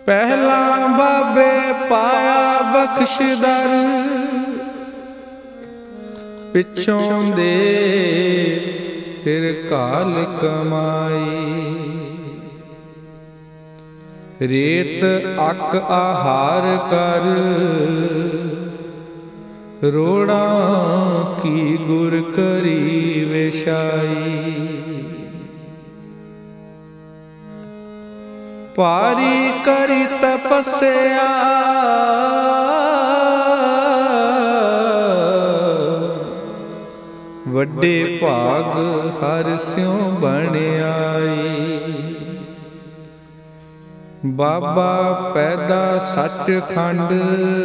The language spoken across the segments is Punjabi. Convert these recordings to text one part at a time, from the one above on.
ਪਹਿਲਾਂ ਬਾਬੇ ਪਾਇਆ ਬਖਸ਼ਦਰ, ਪਿੱਛੋਂ ਦੇ ਫਿਰ ਕਾਲ ਕਮਾਈ। ਰੇਤ ਅੱਕ ਆਹਾਰ ਕਰ, ਰੋੜਾਂ ਕੀ ਗੁਰ ਕਰੀ ਵਿਛਾਈ। ਭਾਰੀ ਕਰੀ ਤਪੱਸਿਆ, ਵੱਡੇ ਭਾਗ ਹਰਿ ਸਿਉ ਬਣ ਆਈ। ਬਾਬਾ ਪੈਦਾ ਸੱਚਖੰਡ,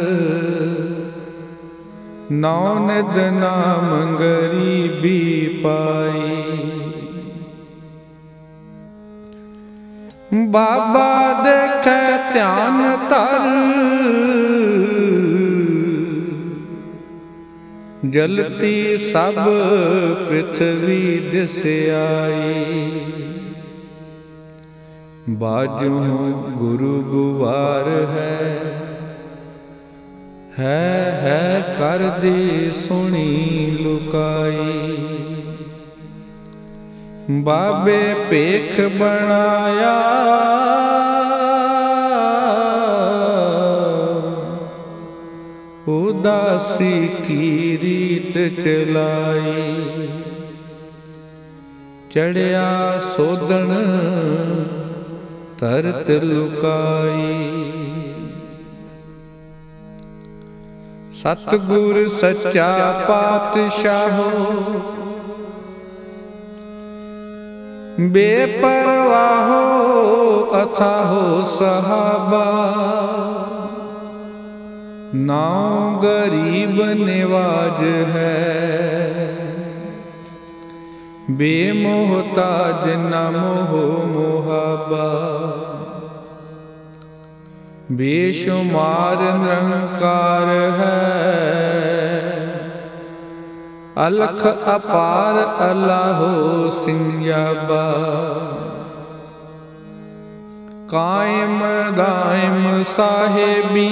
ਨੌ ਨਿਧ ਨਾਮ ਗਰੀਬੀ ਪਾਈ। ਬਾਬਾ ਦੇਖੈ ਧਿਆਨ ਧਰ, ਜਲਤੀ ਸਭ ਪ੍ਰਿਥਵੀ ਦਿਸ ਆਈ। ਬਾਜੂ ਗੁਰੂ ਗੁਵਾਰ ਹੈ ਕਰਦੀ ਸੁਣੀ ਲੁਕਾਈ। ਬਾਬੇ ਭੇਖ ਬਣਾਇਆ, ਉਦਾਸੀ ਕੀ ਰੀਤ ਚਲਾਈ। ਚੜਿਆ ਸੋਧਣ ਧਰਤ ਲੁਕਾਈ। ਸਤਿਗੁਰ ਸੱਚਾ ਪਾਤਸ਼ਾਹੋ, ਬੇਪਰਵਾਹੋ ਅਥਾਹੋ ਸਹਾਬਾ। ਨਾਉ ਗਰੀਬ ਨਿਵਾਜ ਹੈ, ਬੇਮੋਹਤਾਜ ਨਾ ਮੋਹ ਮੁਹਾਬਾ। ਬੇਸ਼ੁਮਾਰ ਨਿਰੰਕਾਰ ਹੈ, ਅਲਖ ਅਪਾਰ ਅਲਾਹੋ ਸਿੰਜਾਬਾ। ਕਾਇਮ ਦਾਇਮ ਸਾਹਿਬੀ,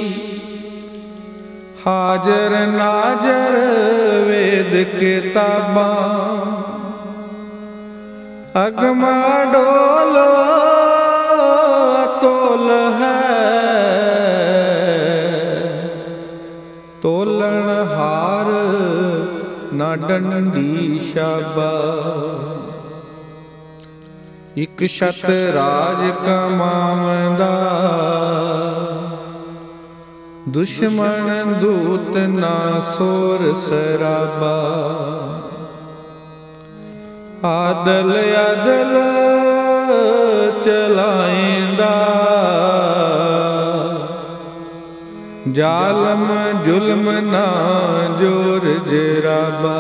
ਹਾਜ਼ਰ ਨਾਜ਼ਰ ਵੇਦ ਕਿਤਾਬਾਂ। ਅਗਮਾ ਡੋਲ ਤੋਲ ਹੈ, ਤੋਲਣ ਹਾਰ ਨਾ ਡੰਡੀ ਸ਼ਾਬਾ। ਇਕ ਛਤ ਰਾਜ ਕਮਾਵੰਦਾ, ਦੁਸ਼ਮਣ ਦੂਤ ਨਾ ਸੋਰ ਸਰਾਬਾ। ਆਦਲ ਅਦਲ ਚਲਾਇਂਦਾ, ਜ਼ਾਲਮ ਜ਼ੁਲਮ ਨਾ ਜੋਰ ਜਰਾਬਾ।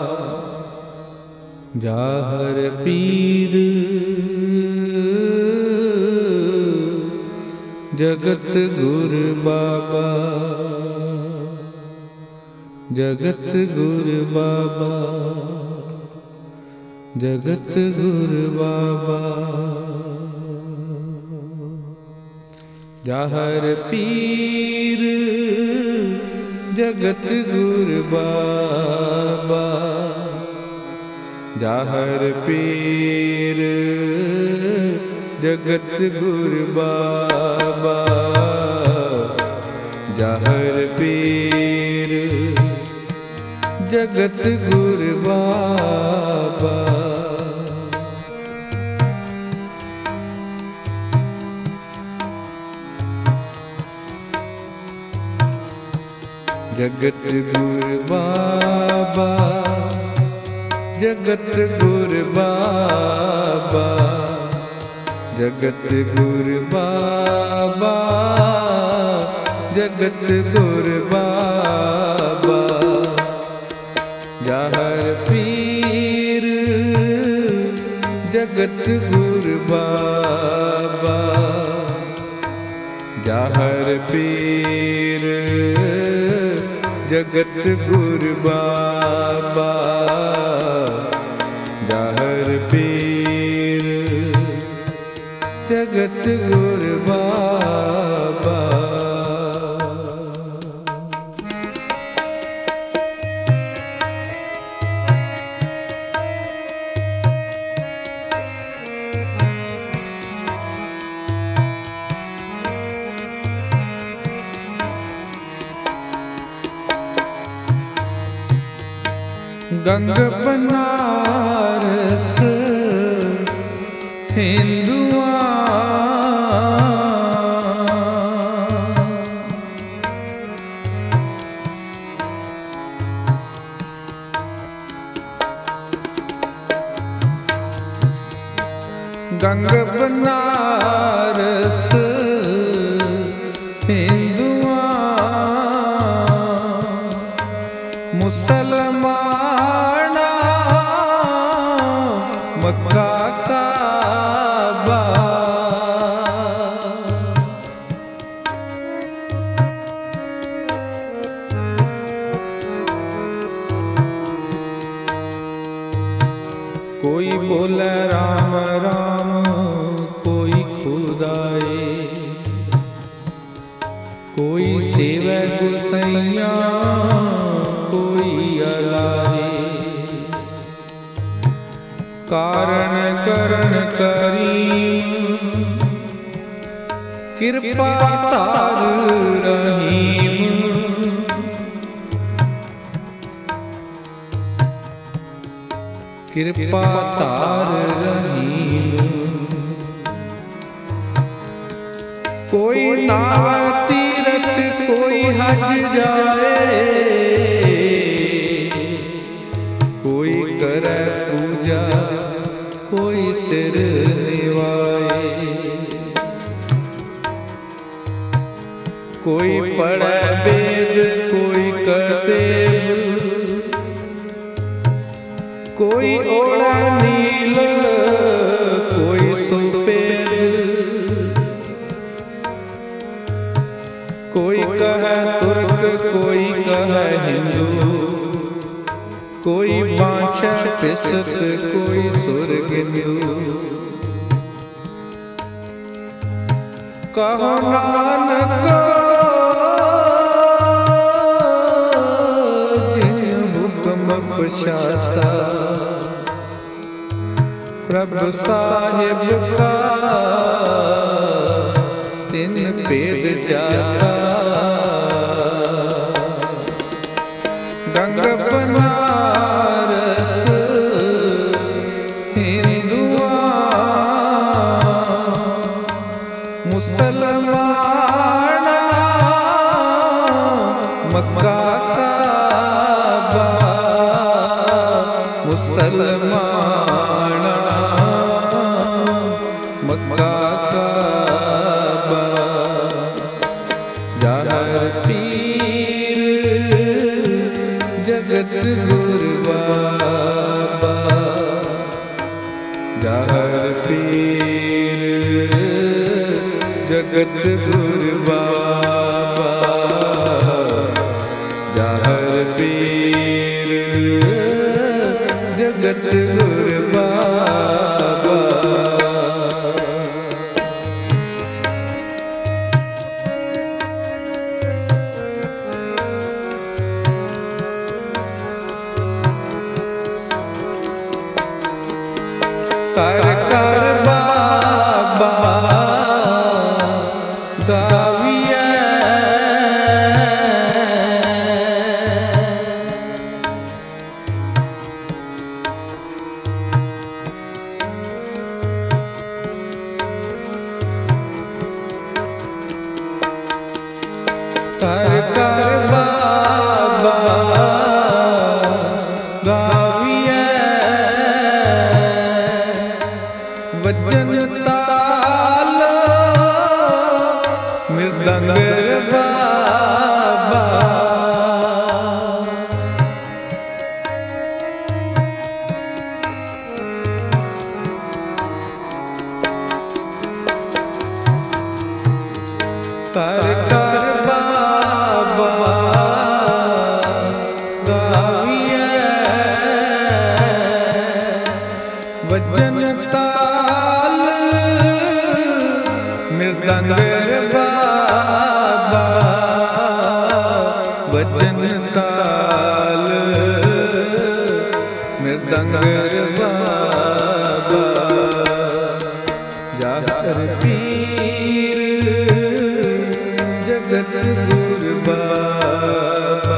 ਜਾਹਰ ਪੀਰ ਜਗਤ ਗੁਰ ਬਾਬਾ, ਜਗਤ ਗੁਰ ਬਾਬਾ, ਜਗਤ ਗੁਰ ਬਾਬਾ। ਜਾਹਰ ਪੀਰ ਜਗਤ ਗੁਰ ਬਾਬਾ, ਜਾਹਰ ਪੀਰ ਜਗਤ ਗੁਰ ਬਾਬਾ। ਜਾਹਰ ਪੀਰ ਜਗਤ ਗੁਰ ਬਾਬਾ। ਜਗਤ ਗੁਰ ਬਾਬਾ, ਜਗਤ ਗੁਰ ਬਾਬਾ, ਜਗਤ ਗੁਰ ਬਾਬਾ, ਜਗਤ ਗੁਰ ਬਾਬਾ। ਜਾਹਰ ਪੀਰ ਜਗਤ ਗੁਰ ਬਾਬਾ, ਜਾਹਰ ਪੀਰ ਜਗਤ ਗੁਰ ਬਾਬਾ। ਜਾਹਰ ਪੀਰ जगत गुरु बाबा। गंग बनारस हिंदुआ, गंग बनारस हिंदुआ, मुसलमान मक्का काबा। कोई बोले राम राम, कोई खुदाए, कोई सेवे गुसैया, कोई अलाए। कारण करण करीम, कृपा तार रहीम। कृपा तार रहीम। कोई नाव तीरथ, कोई हज जाए, कोई करे पूजा, कोई सिर निवाए। कोई पढ़े वेद, कोई कदेव, कोई ओढ़े नील, कोई सफेद। कोई कहे तुर्क, कोई कहे हिंदू, कोई बांछे पिसत, कोई सुरगिंदू। कहो नानक जिन हुक्म पछाता, प्रभु साहिब का तिन पेद जाता। गंग बनारस हिंदुआ, मुसलमान मक्का काबा। मुसलमान मक्का काबा। जहर पीर जगत गुरु बाबा। जहर पीर जगत गुरु बाबा। जहर पीर जगत गुरु बाबा। कर कर बाबा गाविए, कर कर बाबा गाविए। वजन ताल मृदंग बाबा। कर कर बाबा गाविए। वजन ताल ਮਿਰਦੰਗਰ ਬਾਬਾ ਵਜਨ ਤਾਲ ਮਿਰਦੰਗਰ ਬਾਬਾ ਜਾਹਰ ਪੀਰ ਜਗਤ ਗੁਰ ਬਾਬਾ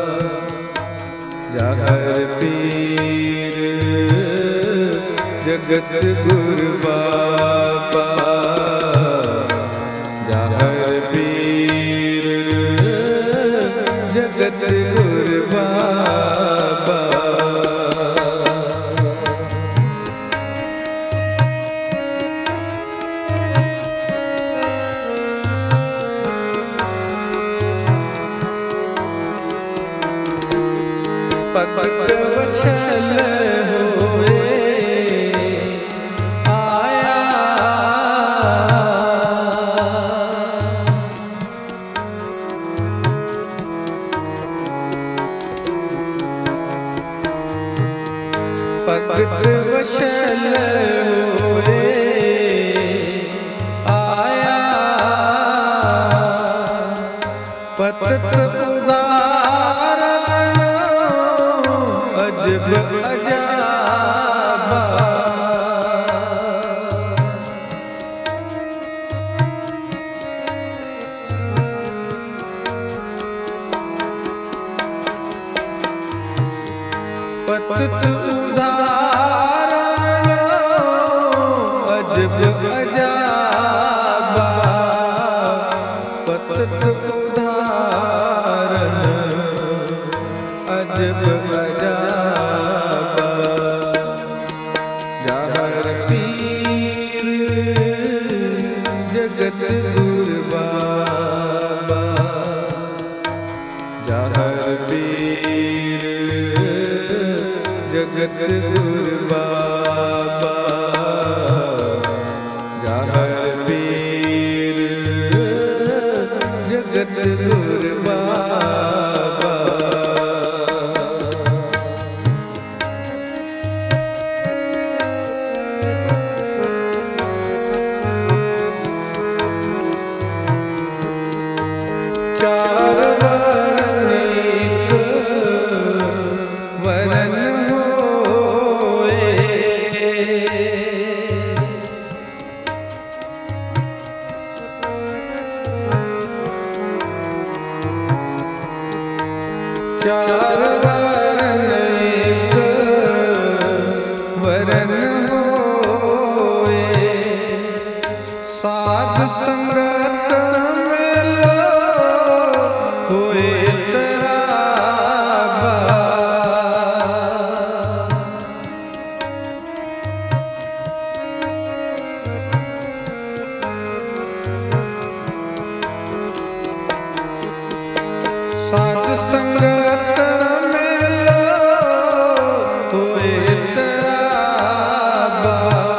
ਜਾਹਰ ਪੀਰ ਜਗਤ ਗੁਰ ਬਾਬਾ ਜਾਹਰ ਪੀਰ ਜਗਤ ਗੁਰ ਬਾਬਾ ਭਗਤ ਵਛਲ ਹੋਏ ਆਇਆ ਭਗਤ ਵਛਲ ਹੋਏ ਆਇਆ ਪਤਤ ਉਦਾਹਰਣ ਅਜਬ ਅਜਾਬਾ ਪਤਤ ਉਦਾਹਰਣ ਅਜਬ ਅਜਾਬਾ ਪਤਤ ਉਦਾਹਰਣ ਅਜਬ ਅਜਾਬਾ ਜਾਹਰ ਪੀਰ ਜਗਤ ਗੁਰ ਬਾਬਾ ਜਾਹਰ ਪੀਰ ਜਗਤ ਗੁਰ ਬਾਬਾ ਜਾਹਰ ਪੀਰ ਜਗਤ ਗੁਰ ਬਾਬਾ ਚਾਰ ਵਰਨ ਏਕ ਵਰਨ ਹੋਏ ਚਾਰ ਵਰਨ ਏਕ ਵਰਨ ਹੋਏ ਸਾਧ ਸੰਗਤ ਮਿਲੋ ਹੋਏ ਤਰਾਬਾ ਸਾਧ ਸੰਗਤ ਮਿਲੋ ਹੋਏ ਤਰਾਬਾ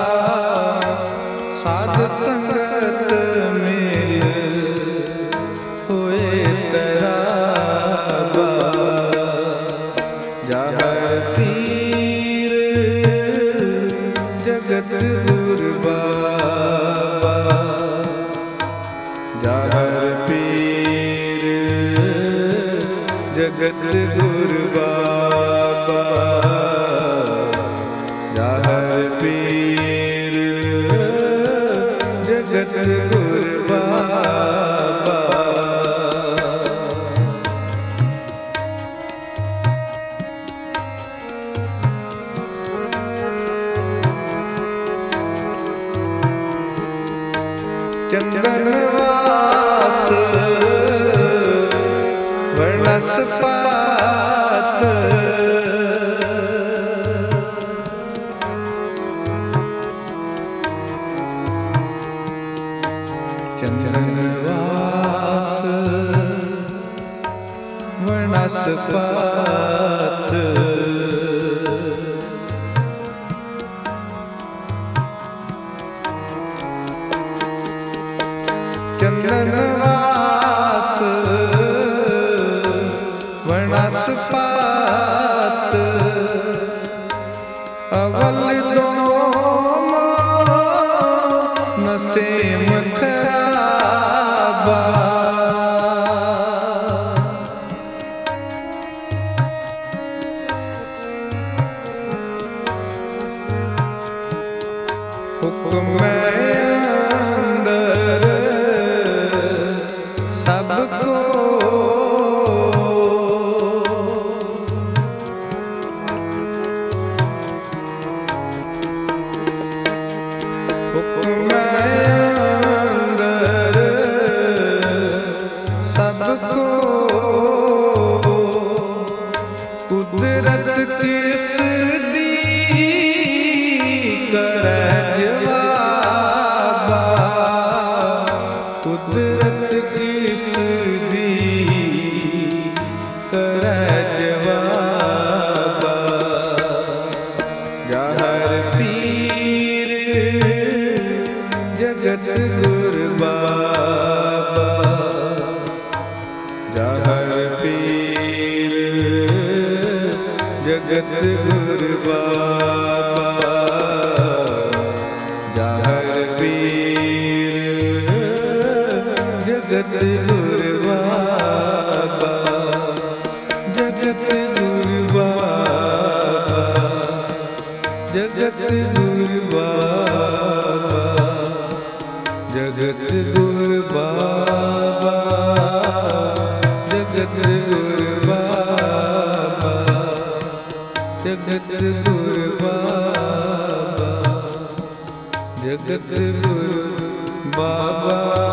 ਸਾਧ ਸੰਗਤ ਮਿਲ ਹੋਏ ਤਰਾਬਾ ਜਾਹਰ ਪੀਰ ਜਗਤ ਗੁਰ ਬਾਬਾ ਜਾਹਰ ਪੀਰ ਜਗਤ ਗੁਰ ਬਾਬਾ ਜਾਹਰ ਪੀਰ ਜਗਤ ਗੁਰ ਬਾਬਾ ਚੰਦਨ ਵਾਸ ਵਣਸਪਤ ਚੰਦਨ ਵਾਸ ਵਣਸਪਤ ਚੰਦਨ ਵਾਸ ਵਣਸਪਤ ਅਵਲ ਦੋਮ ਨਸੇ ਮਖਰਾ ਹੁਕਮ ਅੰਦਰ ਸਭ ਕੋ ਹੁਕਮ ਅੰਦਰ ਸਭ ਕੋ ਕੁਦਰਤ ਕਿਸ ਦੀ ਕਰੈ ਜਵਾਬਾ ਕੁਦਰਤ ਕਿਸ ਦੀ ਕਰੈ ਜਵਾਬਾ ਜਹਰ ਪੀਰ ਜਗਤ ਗੁਰ ਬਾਬਾ ਜਹਰ ਪੀਰ ਜਗਤ ਗੁਰ ਬਾਬਾ ਜਹਰ ਪੀਰ ਜਗਤ ਗੁਰ ਬਾਬਾ ਜਗਤ ਗੁਰ ਬਾਬਾ ਜਗਤ ਗੁਰ ਬਾਬਾ ਜਗਤ ਗੁਰ ਬਾਬਾ ਜਗਤ ਗੁਰ ਬਾਬਾ ਜਗਤ ਗੁਰ ਬਾਬਾ ਜਗਤ ਗੁਰ ਬਾਬਾ